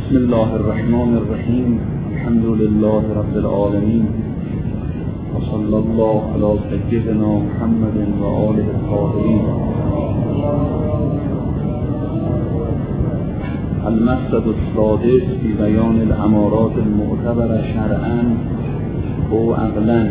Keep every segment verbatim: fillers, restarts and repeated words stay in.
بسم الله الرحمن الرحیم. الحمد لله رب العالمین و صلی الله علی سیدنا محمد و آله الطاهرین. المقصد السادس فی بیان الامارات المعتبره شرعا و عقلا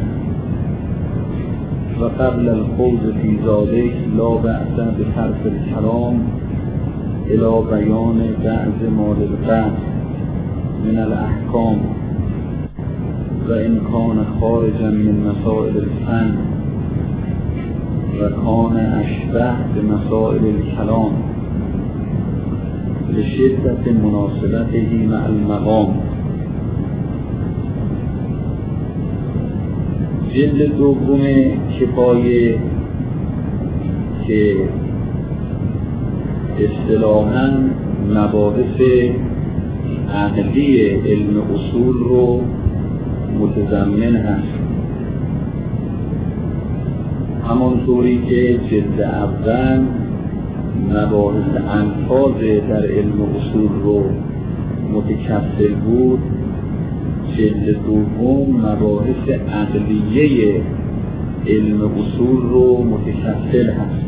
و قبل الخوض فی ذلک لا بأس بصرف الكلام الى بیان بعض ما للبعض من الاحکام و ان کان خارجا من مسائل الفن و کان اشبه بمسائل الکلام لشدت مناسبته مع المقام. جلد دوم کفایه که اصطلاحاً مباحث عقلی علم اصول رو متضمن هست، همانطوری که جلد اول مباحث الفاظ در علم اصول رو متکفل بود، جلد دوم مباحث عقلیه علم اصول رو متکفل هست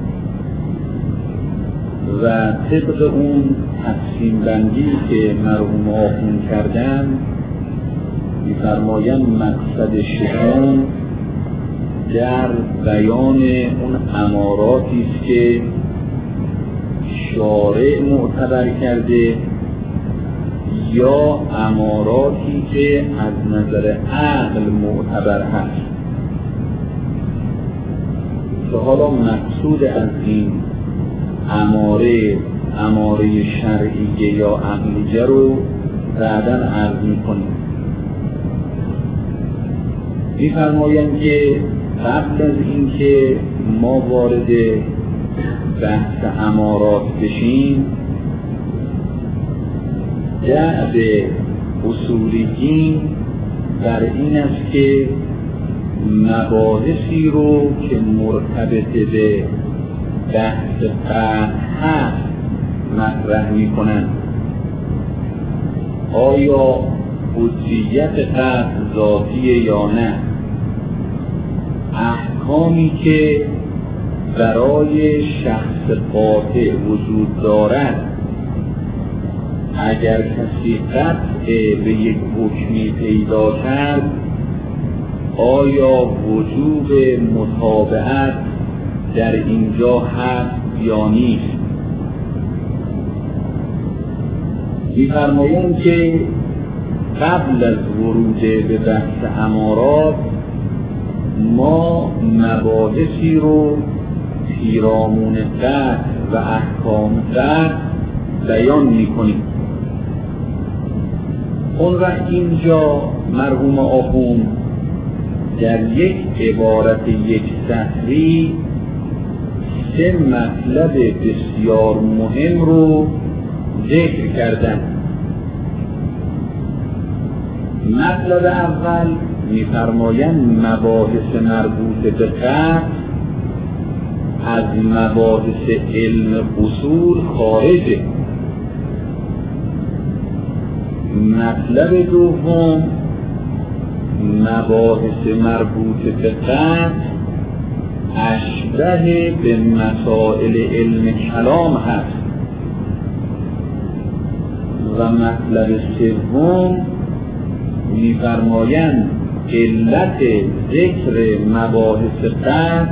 و طبق اون تقسیم بندی که مرحوم آخوند کردن می‌فرمایند مقصد ششم در بیان اون اماراتی است که شارع معتبر کرده یا اماراتی که از نظر عقل معتبر هست، که حالا مقصود از این اماره اماره شرعیه یا عقلیه رو بعداً عرض می‌کنیم. می‌فرمایند که قبل از اینکه ما وارد بحث امارات بشیم، دأب اصولیین بر این است که مباحثی رو که مرتبط به بحث قطع هست مطرح می‌کنند. آیا حجیت قطع ذاتیه یا نه؟ احکامی که برای شخص قاطع وجود دارد، اگر کسی قطع به یک حکمی پیدا کرد، آیا وجوب متابعت در اینجا هست یا نیست؟ می‌فرمایند که قبل از ورود به بحث امارات ما مباحثی رو پیرامون قطع و احکام قطع بیان می‌کنیم. اون وقت اینجا مرحوم آخوند در یک عبارت یک سطری سه مطلب بسیار مهم رو ذکر کردن. مطلب اول می‌فرمایند مباحث مربوط به قطع از مباحث علم اصول خارجه. مطلب دوم مباحث مربوط به قطع اشبه به مسائل علم کلام هست و مطلب سوم می‌فرمایند علت ذکر مباحث قطع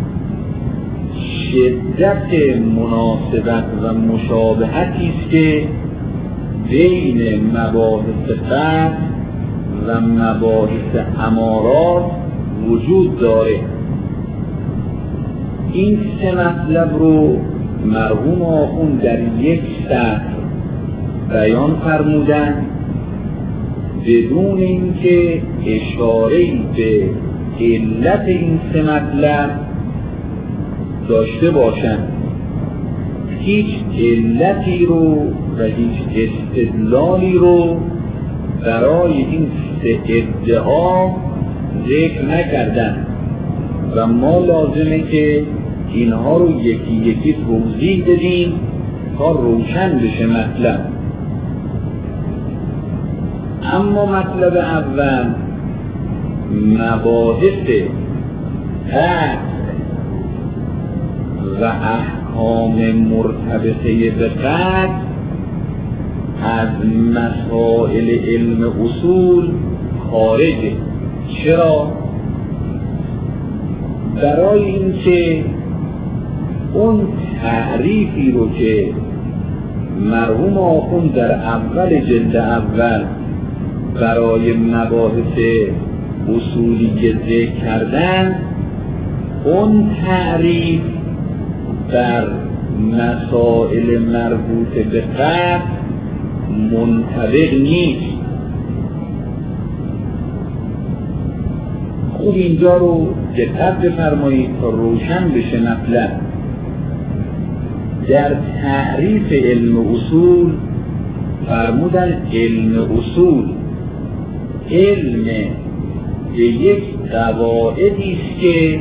شدت مناسبت و مشابهتی است که بین مباحث قطع و مباحث امارات وجود داره. این سه مطلب رو مرحوم آخوند در یک سطر بیان فرمودن بدون اینکه اشاره‌ای به علت این سه مطلب داشته باشند. هیچ علتی رو و هیچ استدلالی رو برای این سه ادعا ذکر نکردن و ما لازمه که اینها رو یکی یکی توضیح بدیم تا روشن بشه مطلب. اما مطلب اول مباحث قطع و احکام مرتبطه به قطع از مسائل علم اصول خارجه. چرا؟ برای اینکه اون تعریفی رو که مرحوم آخوند در اول جلد اول برای مباحث اصولی ذکر کردن، اون تعریف در مسائل مربوط به قطع منطبق نیست. خوب اینجا رو دقت بفرمایید تا روشن بشه مطلب. در تعریف علم اصول فرمودن علم اصول علم به یک قواعدی است که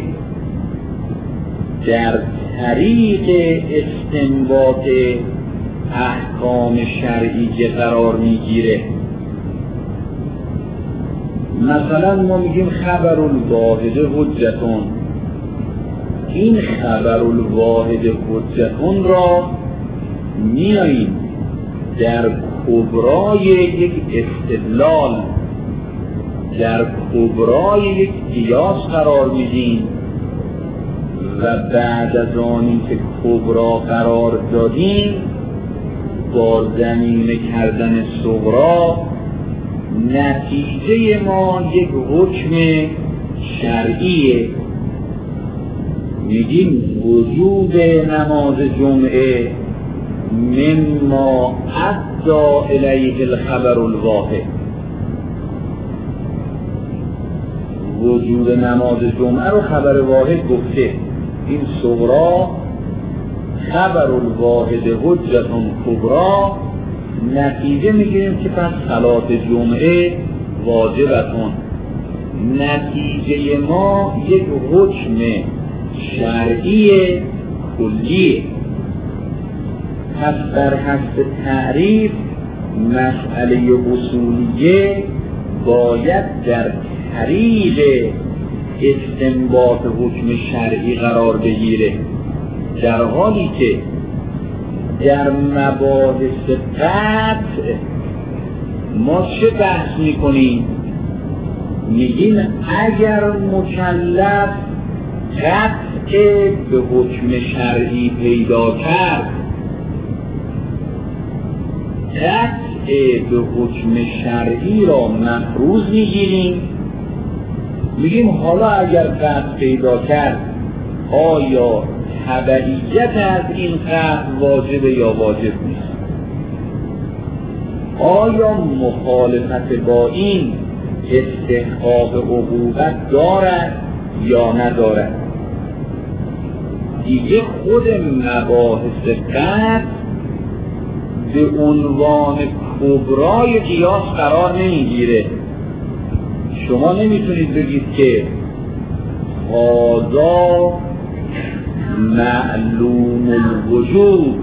در طریق استنباط احکام شرعی قرار میگیره. مثلا ما میگیم خبر الواحد حجتون. این خبر الواحد حجتون را میاییم در کبرای یک استدلال، در کبرای یک قیاس قرار میدیم و بعد از آنی که کبرا قرار دادیم با ضمیمه کردن صغرا نتیجه ما یک حکم شرعیه. میگیم وجوب نماز جمعه مما ادى الیه الخبر الواحد. وجوب نماز جمعه رو خبر واحد گفته، این صغرا خبر الواحد حجتون کبرا، نتیجه میگیریم که پس صلات جمعه واجبتون. نتیجه ما یک حکم شرعی کلیه. پس در حسب تعریف مسئله اصولیه باید در طریق استنباط حکم شرعی قرار بگیره، در حالی که در مباحث قطع ما چه بحث میکنیم؟ میگیم اگر مکلف قطع به حکم شرعی پیدا کرد، قطع به حکم شرعی را مفروض میگیریم. میگیم حالا اگر قطع پیدا کرد آیا تبعیت از این قطع واجب یا واجب نیست؟ آیا مخالفت با این استحقاق عقوبت دارد یا ندارد؟ دیگه خود مباحث قطع به عنوان کبرای قیاس قرار نمیگیره. شما نمیتونید بگید که هذا معلوم الوجوب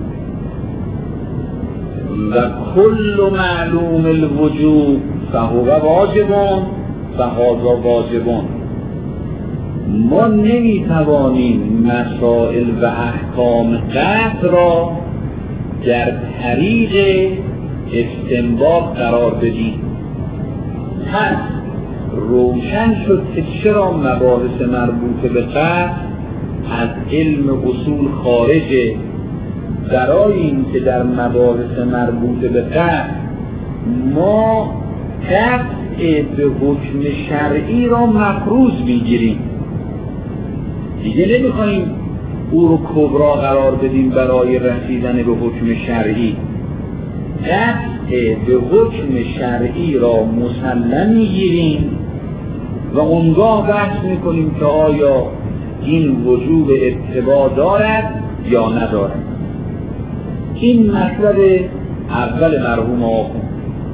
و کل معلوم الوجوب فهو واجبون فهذا واجبون. ما نمیتوانیم مسائل و احکام قطع را در طریق استنباط قرار بدیم. پس روشن شد که چرا مباحث مربوط به قطع از علم اصول خارجه. برای این که در مباحث مربوط به قطع ما قطع به حکم شرعی را مفروض میگیریم، دیگه نمیخوایم او رو کبرا قرار بدیم برای رسیدن به حکم شرعی. قطع به حکم شرعی را مسلم میگیریم و اونگاه بحث میکنیم که آیا این وجوب اتباع دارد یا ندارد. این مطلب اول مرحوم آخوند.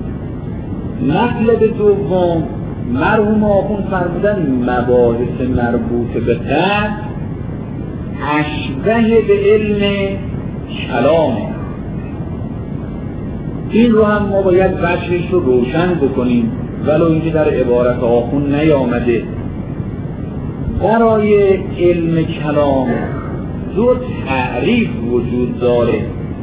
مطلب دوم مرحوم آخوند فرمودن مباحث مربوط به قطع اشبه به علم کلامه. این رو هم ما باید وجهش رو روشن بکنیم، ولو اینکه در عبارت آخون نیامده. برای علم کلام دو تعریف وجود داره.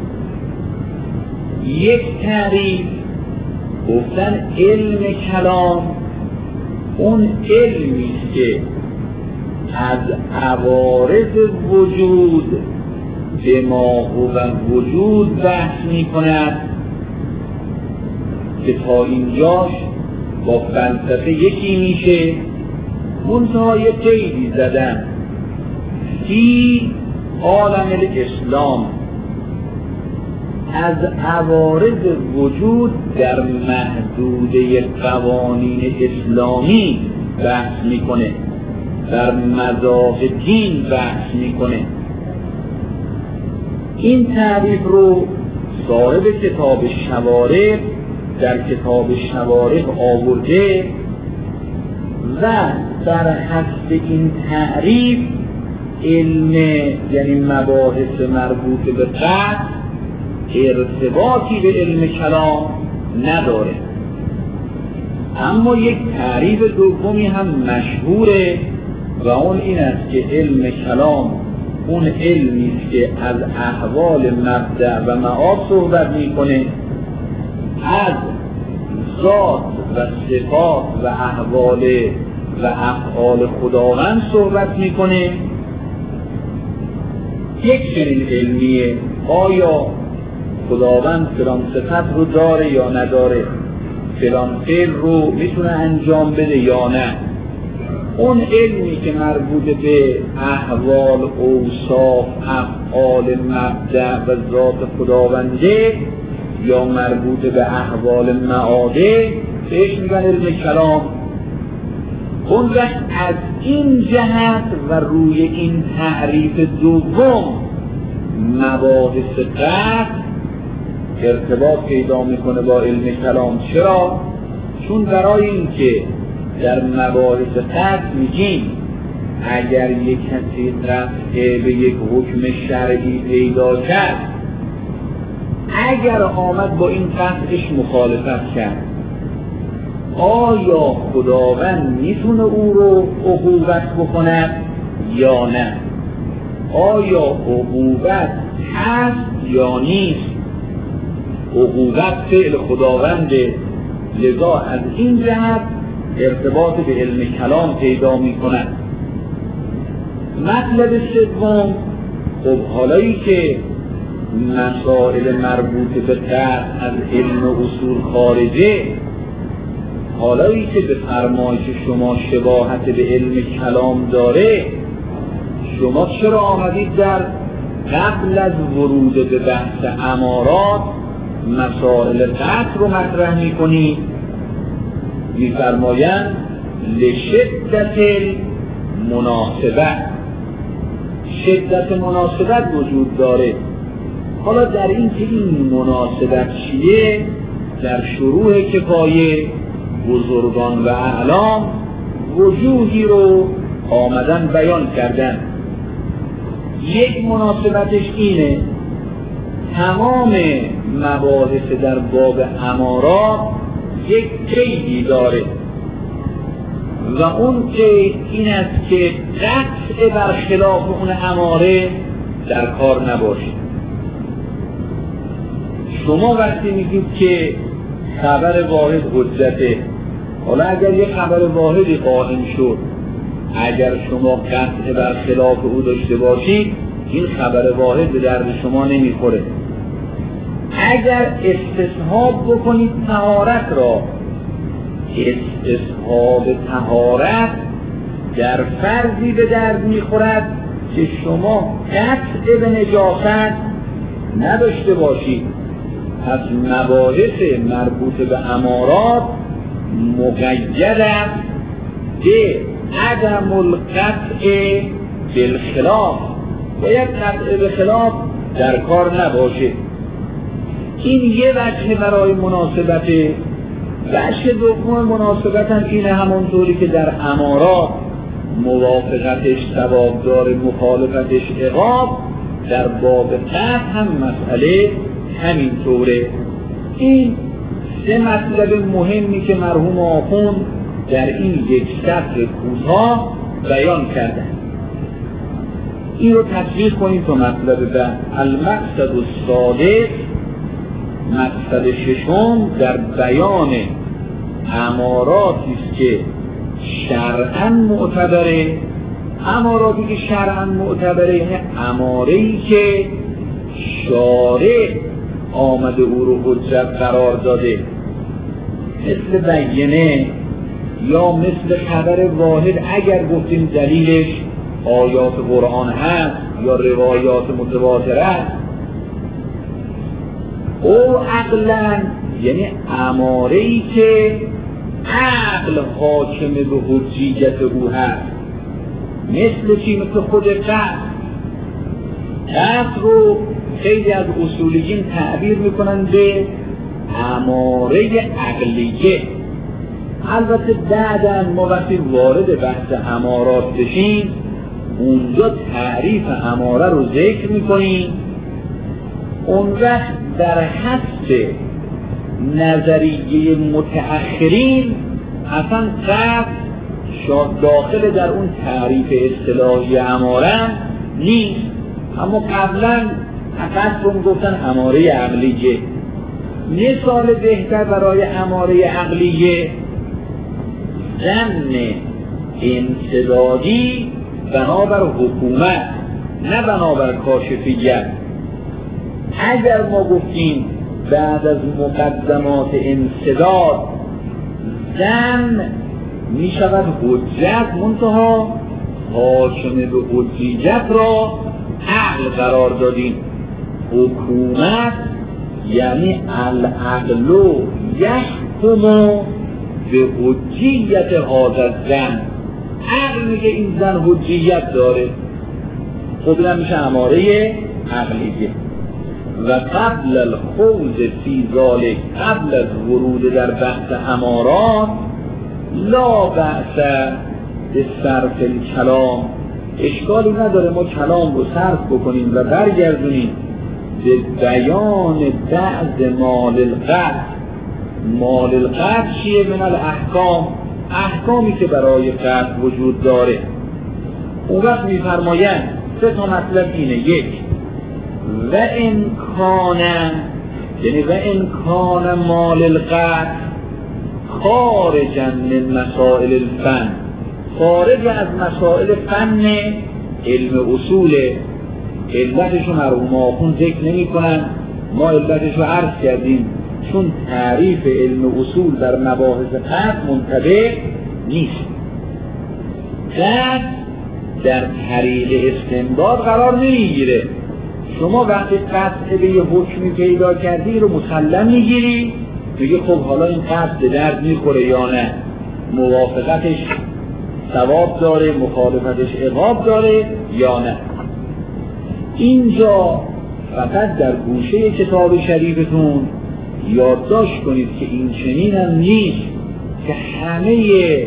یک تعریف گفتن علم کلام اون علمی است که از عوارض وجود به ما و وجود بحث می کند که تا اینجاش با فلسفه یکی میشه. منتها یه قیدی زدن فی عالم الاسلام، از عوارض وجود در محدوده قوانین اسلامی بحث میکنه، در مذاق دین بحث میکنه. این تعریف رو صاحب کتاب شوارع در کتاب شوارع آورده و در حسب این تعریف علم یعنی مباحث مربوط به قطع ارتباطی به علم کلام نداره. اما یک تعریف دومی هم مشهوره و اون این است که علم کلام اون علمی است که از احوال مبدأ و معاد صحبت میکنه، از ذات و صفات و احوال و افعال خداوند صحبت میکنه. یک چنین علمیه، آیا خداوند فلان صفت رو داره یا نداره، فلان فعل رو میتونه انجام بده یا نه. اون علمی که مربوط به احوال، اوصاف، افعال مبدأ و ذات خداونده یا مربوط به احوال معاده بهش میگن علم کلام. اون وقت از این جهت و روی این تعریف دوم مباحث قطع ارتباط پیدا میکنه با علم کلام. چرا؟ چون برای اینکه در مباحث قطع میگیم اگر یک کسی رفعه به یک حکم شرعی پیدا کرد، اگر آمد با این قطعش مخالفت کرد، آیا خداوند میتونه او رو عقوبت بکند یا نه؟ آیا عقوبت هست یا نیست؟ عقوبت فعل خداونده، لذا از این جهت ارتباط به علم کلام پیدا می کند. مطلب سوم، خب حالایی که مسائل مربوط به قطع از علم و اصول خارجه، حالایی که به فرمایش شما شباهت به علم کلام داره، شما چرا آمدید در قبل از ورود به بحث امارات مسائل قطع رو مطرح می کنید؟ می فرمایند لشدت مناسبت، شدت مناسبت وجود داره. حالا در این که این مناسبت چیه، در شروع کفایه بزرگان و اعلام وجوهی رو آمدن بیان کردن. یک مناسبتش اینه، تمام مباحث در باب امارات یک قیدی داره و اون قید این است که قطع برخلاف اون اماره در کار نباشه. شما وقتی میگید که خبر واحد حجته، حالا اگر یک خبر واحدی قائم شد، اگر شما قطع برخلاف او داشته باشید، این خبر واحد به درد شما نمیخوره. اگر استصحاب بکنید طهارت را، استصحاب طهارت در فرضی به درد میخورد که شما قطع به نجاست نداشته باشید. پس مباحث مربوط به امارات مقید است به عدم القطع بالخلاف، باید قطع به خلاف در کار نباشه. این یه وجه برای مناسبت. وجه دوم مناسبت هم اینه، همونطوری که در امارات موافقتش ثواب داره، مخالفتش عقاب، در باب قطع هم مسئله همین طوره. این سه مطلب مهمی که مرحوم آخوند در این یک سطر کوتاه بیان کردن. این رو تطبیق کنیم تا مطلب بعد. المقصد السادس، مقصد ششم در بیان اماراتی است که شرعاً معتبره. اماراتی که شرعاً معتبره یعنی اماره‌ای که شارع آمده او رو حجت قرار داده، مثل بینه یا مثل خبر واحد اگر گفتیم دلیلش آیات قرآن هست یا روایات متواتره است، او عقلاً یعنی اماره‌ای که عقل حاکم به حجیت او هست، مثل چی؟ مثل خود قصد. قصد رو خیلی از اصولیین تعبیر میکنن به اماره عقلیه. البته بعداً ما وقتی وارد بحث امارات بشیم اونجا تعریف اماره رو ذکر میکنیم. اون وقت در حسب نظریه متأخرین اصلا قصد شاد داخل در اون تعریف اصطلاحی اماره نیست، اما قبلا قصد رو گفتن اماره عقلیه. مثال بهتر برای اماره عقلیه ظن انسدادی بنابر حکومت نه بنابر کاشفیت. اگر ما گفتیم بعد از مقدمات انسداد ظن می شود حجت، منتها حاکم به حجیت را عقل قرار دادیم. حکومت یعنی العقل یحکم به حجیت هذا الظن. عقل میگه این زن حجیت داره، خب این میشه اماره عقلیه. و قبل الخوض فی ذلک، قبل از ورود در بحث امارات، لا بأس به صرف الکلام، اشکالی نداره ما کلام رو صرف بکنیم و برگردونیم به بیان بعض مال القطع. مال القطع چیه؟ من الاحکام، احکامی که برای قطع وجود داره. اون وقت میفرمایند سه تا مطلب اینه: یک، و امکان، یعنی و امکان مال القطع خارجا من مسائل الفن، خارج از مسائل فن علم اصول. علتشو مرحوم آخوند ذکر نمی کنن، ما علتشو عرض کردیم، چون تعریف علم اصول در مباحث قطع منطبق نیست. قطع در طریق استنباط قرار نمیگیره. شما وقتی قطع به یه حکمی پیدا کردی رو مسلم میگیری، میگه خب حالا این قطع به درد میخوره یا نه، موافقتش ثواب داره، مخالفتش عقاب داره یا نه. اینجا فقط در گوشه کتاب شریفتون یادداشت کنید که این چنین هم نیست که همه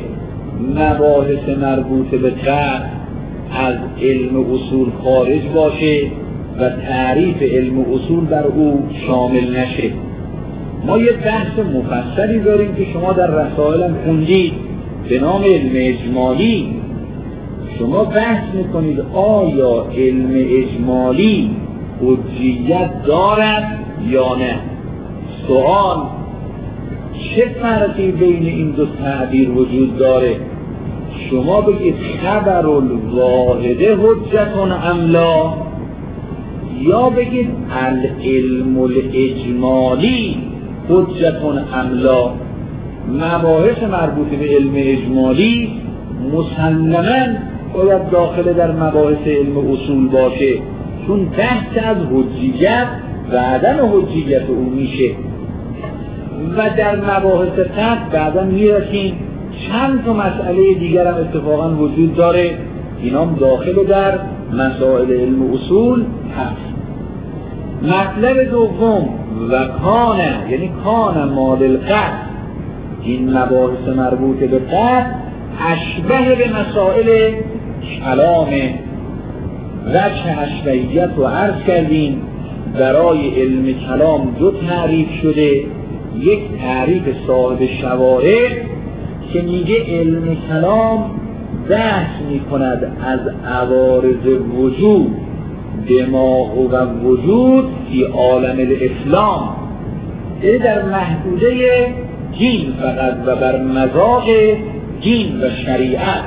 مباحث مربوط به قطع از علم اصول خارج باشه و تعریف علم اصول در او شامل نشه. ما یه بحث مفصلی داریم که شما در رسائل هم خوندید به نام علم اجمالی. شما بحث میکنید آیا علم اجمالی حجیت دارد یا نه. سوال: چه فرقی بین این دو تعبیر وجود داره؟ شما بگید خبر الواحده حجتون ام لا، یا بگید العلم الاجمالی حجتون ام لا. مباحث مربوط به علم اجمالی مسلماً باید داخل در مباحث علم اصول باشه، چون بحث از حجیت و عدم حجیت او میشه. و در مباحث قطع بعدا میرسیم. چند تا مسئله دیگر هم اتفاقا وجود داره، اینام داخل در مسائل علم اصول هست. مطلب دوم: و کانه، یعنی کان مال القطع، این مباحث مربوط به قطع اشبه به مسائل کلامه. وجه اشبهیت رو عرض کردیم، برای علم کلام دو تعریف شده: یک تعریف صاحب شوارع که میگه علم کلام بحث میکند از عوارض وجود دماغ و وجود فی عالم الاسلام، یعنی در محدوده دین فقط و بر مذاق دین و شریعت.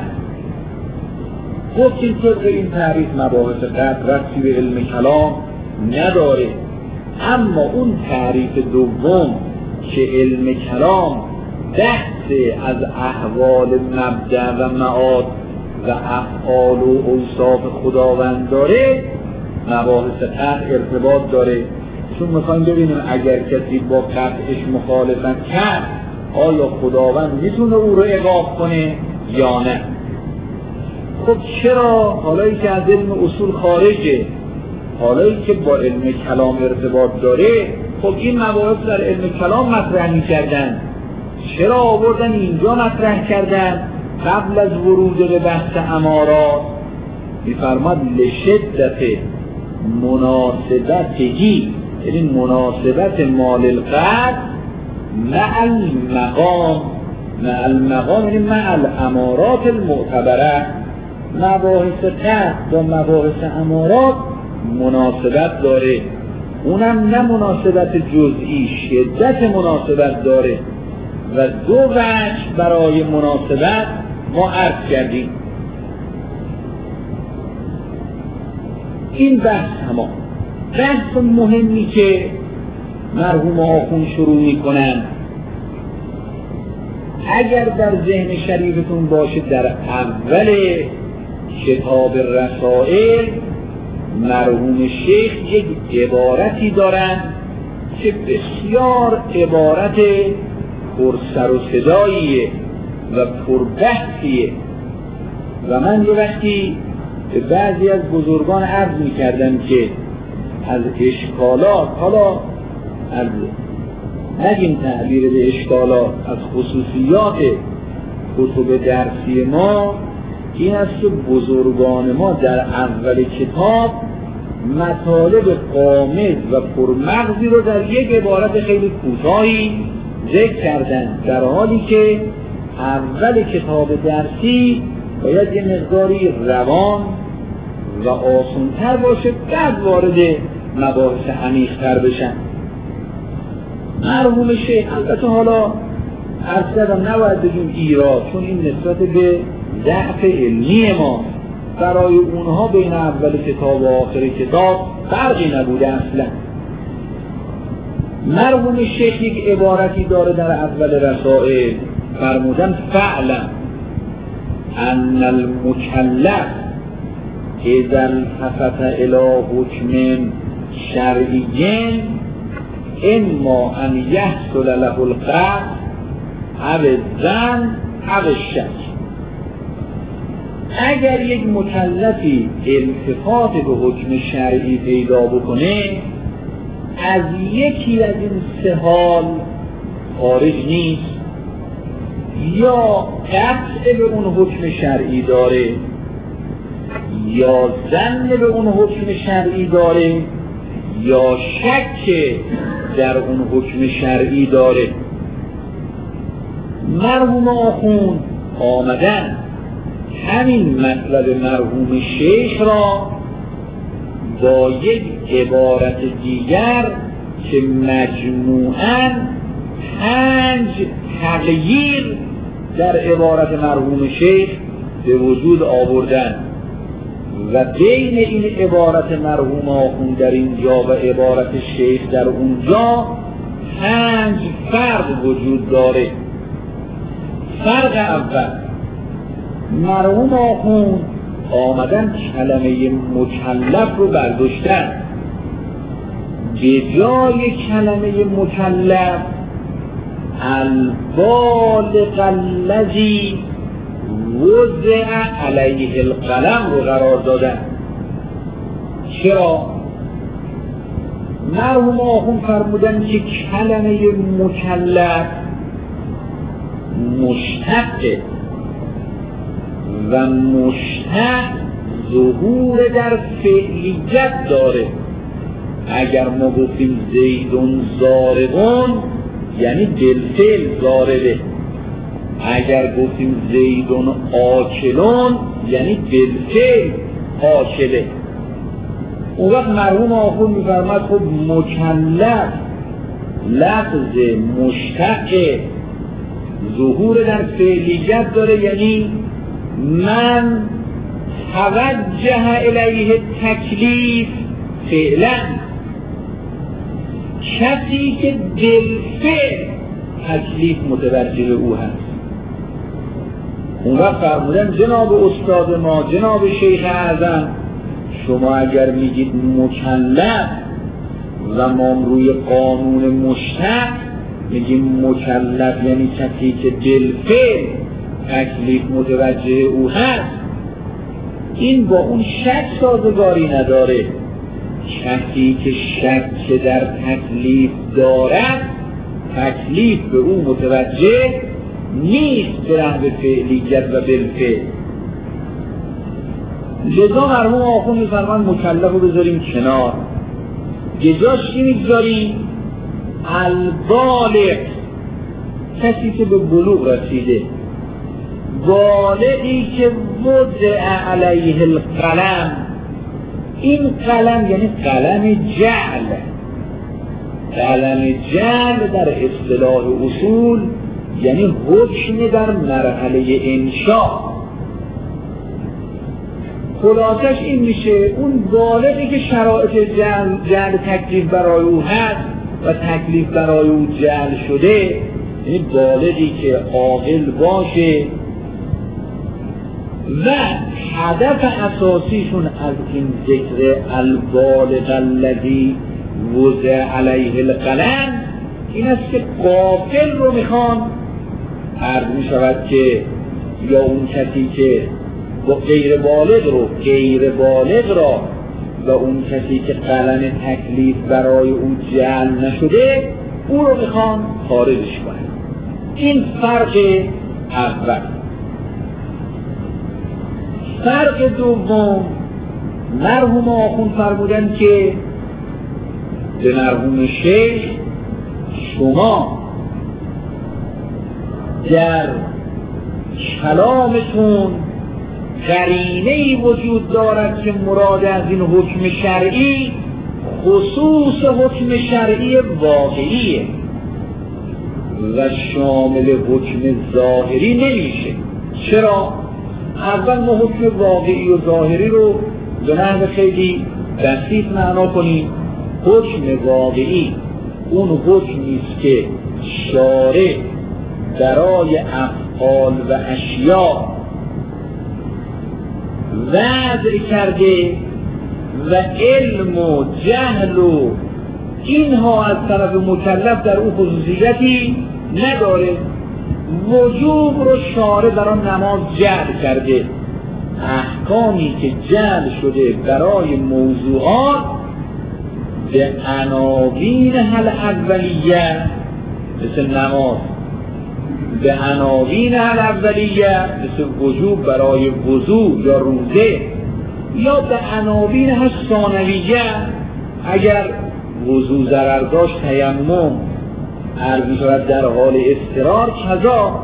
گفتیم طبق این تعریف مباحث قبل ربطی به علم کلام نداره، اما اون تعریف دوم که علم کلام بحث از احوال مبدأ و معاد و افعال و اوصاف خداوند داره، مباحث قطع ارتباط داره. چون میخوایم ببینیم اگر کسی با قطعش مخالفت کرد آیا خداوند میتونه او رو عقاب کنه یا نه. خب چرا حالایی که از علم اصول خارجه، حالایی که با علم کلام ارتباط داره، خب این مباحث در علم کلام مطرح میکردن، چرا آوردن اینجا مطرح کردن قبل از ورود به بحث امارات؟ میفرماد لشدت مناسبتهی، یعنی مناسبت مال القدر مع المقام، مع المقام یعنی مع الامارات المعتبره. مباحث قطع با مباحث امارات مناسبت داره، اونم نه مناسبت جزئی، شدت مناسبت داره و دو وجه برای مناسبت ما عرض کردیم. این بحث همان بحث مهمی که مرحوم آخوند شروع میکنن، اگر در ذهن شریفتون باشه در اول کتاب رسائل مرحوم شیخ یک عبارتی دارن که بسیار عبارت پرسر و صداییه و پربحثیه و من یه وقتی به بعضی از بزرگان عرض میکردم که از اشکالات، حالا از نگیم تعبیر به اشکالات، از خصوصیات کتب درسی ما این است که بزرگان ما در اول کتاب مطالب غامض و پرمغزی رو در یک عبارت خیلی کوتاهی ذکر کردن، در حالی که اول کتاب درسی باید یه مقداری روان و آسان‌تر باشه، بعد وارد مباحث عمیق‌تر بشن. مرحوم شیخ البته حالا عرض کردم نباید بگیم ایراد، چون این نسبت به ضعف علمی ما، برای اونها بین اول کتاب و آخر کتاب فرقی نبوده اصلا. مرحوم شیخ یک عبارتی داره در اول رسائل، فرمودن فعلم ان المکلف اذا التفت الی حکم شرعی اما ان یحصل له القطع او الظن او الشک. اگر یک مکلفی التفات به حکم شرعی پیدا بکنه، از یکی از این سه حال خارج نیست، یا قطع به اون حکم شرعی داره، یا ظن به اون حکم شرعی داره، یا شک در اون حکم شرعی داره. مرحوم آخوند آمدن همین مطلب مرحوم شیخ را با یک عبارت دیگر که مجموعاً پنج تغییر در عبارت مرحوم شیخ به وجود آوردن و بین این عبارت مرحوم آخوند در اینجا و عبارت شیخ در اونجا پنج فرق وجود داره. فرق اول، مرحوم آخوند آمدن کلمه مکلف رو برداشتن، به جای کلمه مکلف البالغ الذی وضع علیه القلم رو قرار دادن. چرا؟ مرحوم آخوند فرمودن که کلمه مکلف مشتق و مشتق ظهور در فعلیت داره. اگر ما گفتیم زیدون زارقون، یعنی بالفعل ضاربه. اگر گفتیم زیدون آکلون یعنی بالفعل آکله. اون وقت مرحوم آخوند می‌فرماد خب مکلف لفظ مشتق ظهور در فعلیت داره، یعنی من توجه الیه تکلیف فعلا، کسی که بالفعل تکلیف متوجه او هست. اون وقت فرمودن جناب استاد ما، جناب شیخ اعظم، شما اگر میگید مکلف و ما روی قانون مشتق میگیم مکلف یعنی کسی که بالفعل تکلیف متوجه او هست، این با اون شک سازگاری نداره. کسی که شک در تکلیف دارد تکلیف به او متوجه نیست به نحو فعلیت و بالفعل. لذا مرحوم آخوند می‌فرمایند مکلف رو بذاریم کنار، جزاش چی میگذاریم؟ البالغ، کسی که به بلوغ رسیده، بالغی که وضع علیه القلم. این قلم یعنی قلم جعل. قلم جعل در اصطلاح اصول یعنی حکم در مرحله انشاء. خلاصش این میشه اون بالغی که شرایط جعل, جعل تکلیف برای او هست و تکلیف برای او جعل شده، یعنی بالغی که عاقل باشه. و هدف اساسیشون از این ذکر البالغ الذی وضع علیه القلم این است که غافل رو میخوان عرض میشود که یا اون کسی که غیر بالغ رو غیر بالغ را و اون کسی که قلم تکلیف برای اون جعل نشده او رو میخوان خارجش کنن. این فرق اول. فرق دوم، مرحوم آخوند فرمودن که به مرحوم شیخ شما در کلامتون قرینه‌ای وجود دارد که مراد از این حکم شرعی خصوص حکم شرعی واقعیه و شامل حکم ظاهری نمیشه. چرا؟ اول ما حکم واقعی و ظاهری رو به نحو خیلی بسیط معنا کنیم. حکم واقعی اون حکمی است که شارع برای افعال و اشیاء وضع کرده و علم و جهل و اینها از طرف مکلف در اون خصوصیتی نداره. وجوب رو شارع در آن نماز جعل کرده. احکامی که جعل شده برای موضوعات به عناوین حل اولیه مثل نماز، به عناوین حل اولیه مثل وجوب برای وضوء یا روزه، یا به عناوین حل ثانویه اگر وضوء ضرر داشت تیمم عرض می‌شود در حال اضطرار کذا.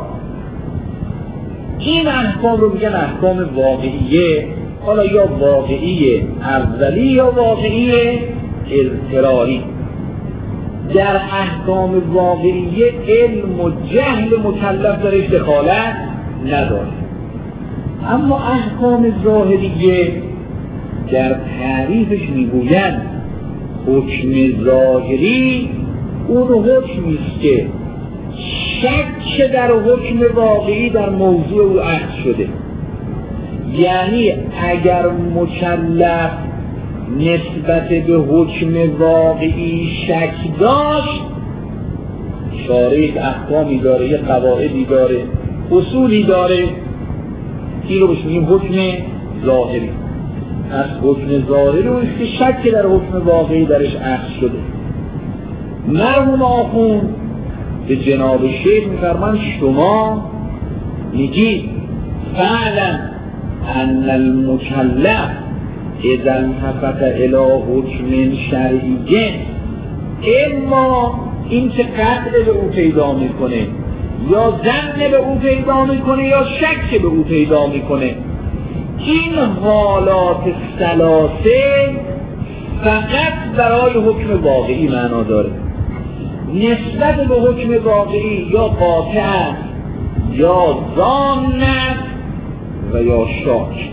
این احکام رو میگن احکام واقعیه، حالا یا واقعیه اولی یا واقعیه اضطراری. در احکام واقعیه علم و جهل مکلف درش دخالت نداره. اما احکام ظاهریه در تعریفش میگویند حکم ظاهری اون حکمی است که شک در حکم واقعی در موضوع او عهد شده. یعنی اگر مکلف نسبت به حکم واقعی شک داشت، شارع احکامی داره، یه قواعدی داره، اصولی داره، این رو بهش میگیم حکم ظاهری. از حکم ظاهری اون است که شک در حکم واقعی درش عهد شده. مرحوم آخوند به جناب شیخ میفرمان شما میگید فعلا ان المکلف اذا التفت الى حکم شرعی اما این که قطع به او پیدا میکنه یا ظن به او پیدا میکنه یا شک به او پیدا میکنه. این حالات ثلاثه فقط برای حکم واقعی معنا داره. نسبت به حکم واقعی یا قاطع است یا ظان است و یا شاک.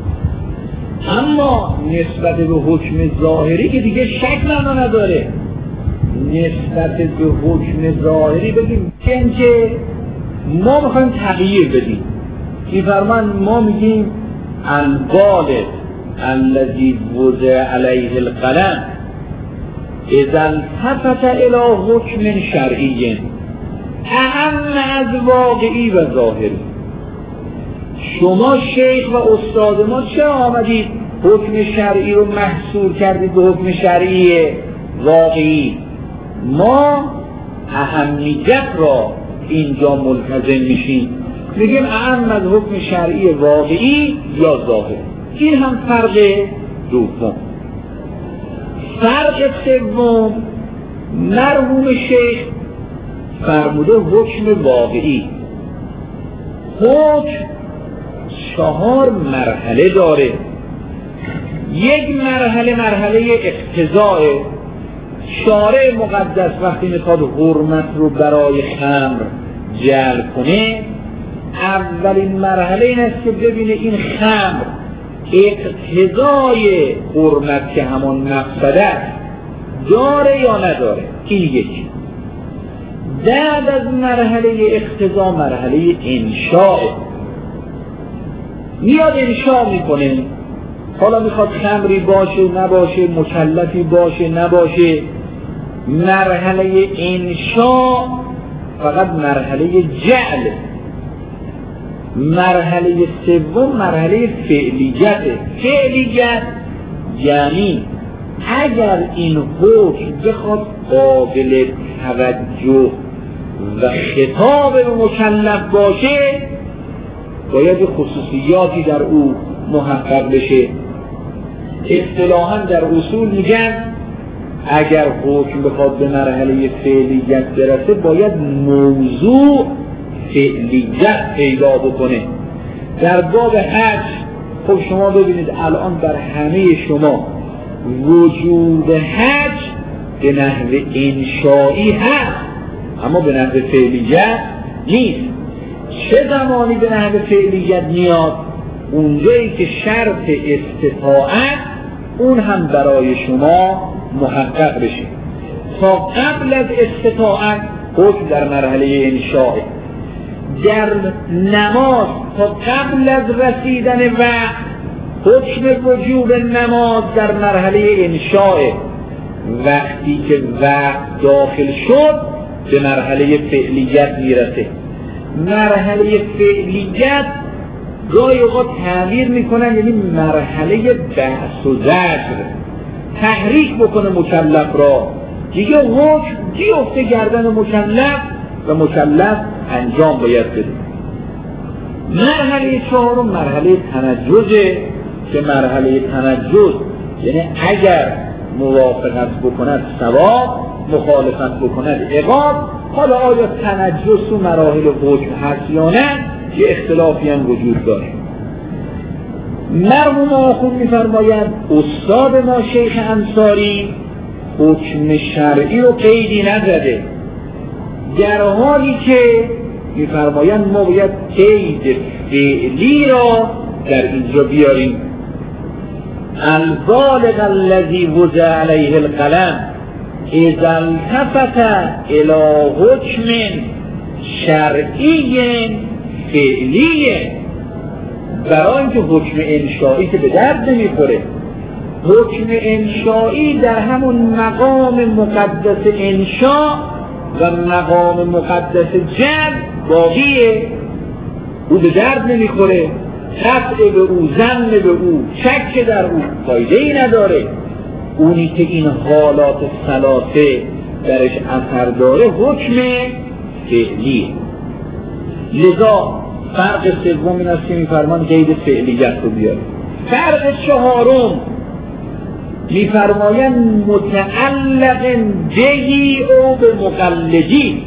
اما نسبت به حکم ظاهری که دیگه شک معنا نداره. نسبت به حکم ظاهری بگیم که ما میخوایم تغییر بدیم. این فرمان ما میگیم البالغ الذی وضع علیه القلم اذا التفت الی حکم شرعی اهم از واقعی و ظاهری. شما شیخ و استاد ما چه آمدید حکم شرعی رو محصور کردید به حکم شرعی واقعی؟ ما اهمیت را اینجا ملتزم میشیم، میگیم اهم از حکم شرعی واقعی یا ظاهر. این هم فرق دوم. فرق سوم، مرحوم شیخ فرموده حکم واقعی. حکم چهار مرحله داره. یک مرحله مرحله اقتضاء. شارع مقدس وقتی میخواد حرمت رو برای خمر جعل کنه، اولین مرحله این است که ببینه این خمر اقتضای حرمت که همون مقصده داره یا نداره. این یکی. بعد از مرحله اقتضا مرحله انشاء. میاد انشاء میکنه، حالا میخواد خمری باشه نباشه، مکلفی باشه نباشه. مرحله انشاء فقط مرحله جعل. مرحله سوم مرحله فعلیت. فعلیت یعنی اگر این حکم بخواد قابل توجه و خطاب به مکلف باشه، باید خصوصیاتی در او محقق بشه. اصطلاحاً در اصول میگن اگر حکم بخواد به مرحله فعلیت برسه باید موضوع فعلیت پیدا بکنه. در باب حج خب شما ببینید الان بر همه شما وجود حج به نحو انشایی هست اما به نحو فعلیت نیست. چه زمانی به نحو فعلیت میاد؟ اونجایی که شرط استطاعت اون هم برای شما محقق بشه. تا قبل از استطاعت حکم در مرحله انشاء. در نماز تا قبل از رسیدن وقت حکم وجوب نماز در مرحله انشاء. وقتی که وقت داخل شد به مرحله فعلیت میرسه. مرحله فعلیت گاهی اوقات تعبیر میکنن یعنی مرحله بحث و زجر، تحریک بکنه مکلف را، دیگه حکم بیفته گردن مکلف و مکلف انجام باید بده. مرحله چهارم مرحله تنجزه که مرحله تنجز یعنی اگر موافقت بکند ثواب، مخالفت بکند عقاب. حالا آیا تنجز تو مراحل حکم هست یا نه یه اختلافی هم وجود داره. مرحوم آخوند می‌فرمایند استاد ما شیخ انصاری حکم شرعی رو قیدی نزده، در حالی که می‌فرمایند ما باید قید فعلی را در اینجا بیاریم. البالغ الذی وضع علیه القلم اذا التفت الی حکم شرعی فعلی. برای اینکه حکم انشایی که به درد نمیخوره، حکم انشایی در همون مقام مقدس انشاء و مقام مقدس جعل باقیه، او به درد نمیخوره. قطع به او، ظن به او، شک در او فایده ای نداره. اونی که این حالات ثلاثه درش اثر داره حکم فعلی. لذا فرق سوم این است که می‌فرمان قید فعلیت رو بیاره. فرق چهارم میفرمایند متعلق بهی او به مقلدی.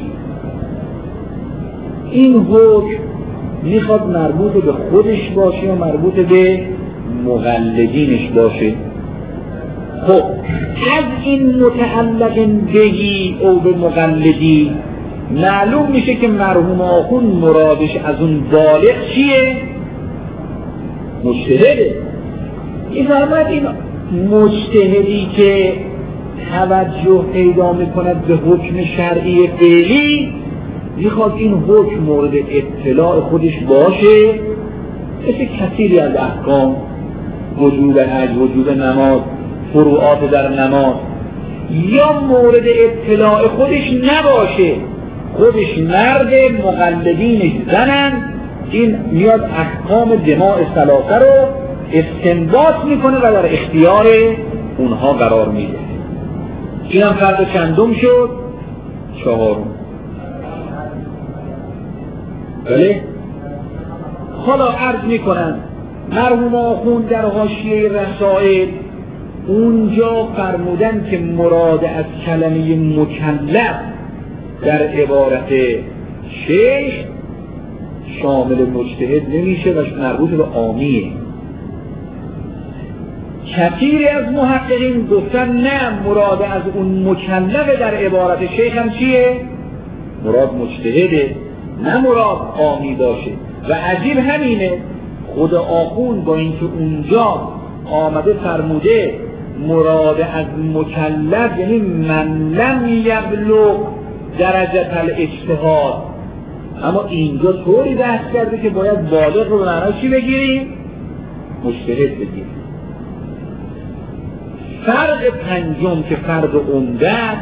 این حکم میخواد مربوط به خودش باشه یا مربوط به مقلدینش باشه. خب از این متعلق بهی او به مقلدی معلوم میشه که مرحوم آخوند مرادش از اون بالغ چیه؟ مجتهده. این فرماید این مجتهدی که توجه پیدا میکند به حکم شرعی فعلی میخواد این حکم مورد اطلاع خودش باشه، مثل کثیری از احکام، وجوب حج، وجوب نماز، فروعات در نماز، یا مورد اطلاع خودش نباشه، خودش مرد مقلدینش زنن، این میاد احکام دماء ثلاثه رو استنباط میکنه و در اختیار اونها قرار میده. این هم فرد چندم شد؟ چهارم. بله؟ حالا عرض میکنن مرحوم آخوند در حاشیه رسائل اونجا فرمودن که مراد از کلمه مکلف در عبارت شیخ شامل مجتهد نمیشه و مربوط به عامیه. کثیری از محققین گفتن نه، مراد از اون مکلف در عبارت شیخ هم چیه؟ مراد مجتهده، نه مراد عامی باشه. و عجیب همینه، خود آخوند با اینکه اونجا آمده فرموده مراد از مکلف یعنی من لم یبلغ درجه الاجتهاد، اما اینجا طوری بحث کرده که باید بالغ رو به معنی چی بگیریم؟ مجتهد بگیریم. فرق پنجم که فرق عمده